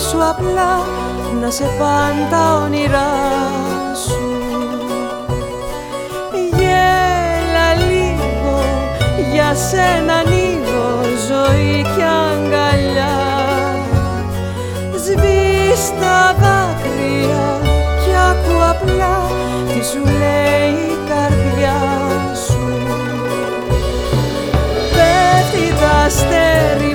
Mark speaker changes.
Speaker 1: σου απλά να σε πάνε τα όνειρά σου. Γέλα λίγο, για σένα ανοίγω ζωή κι αγκαλιά. Σβήσ' τα δάκρυα κι άκου απλά τι σου λέει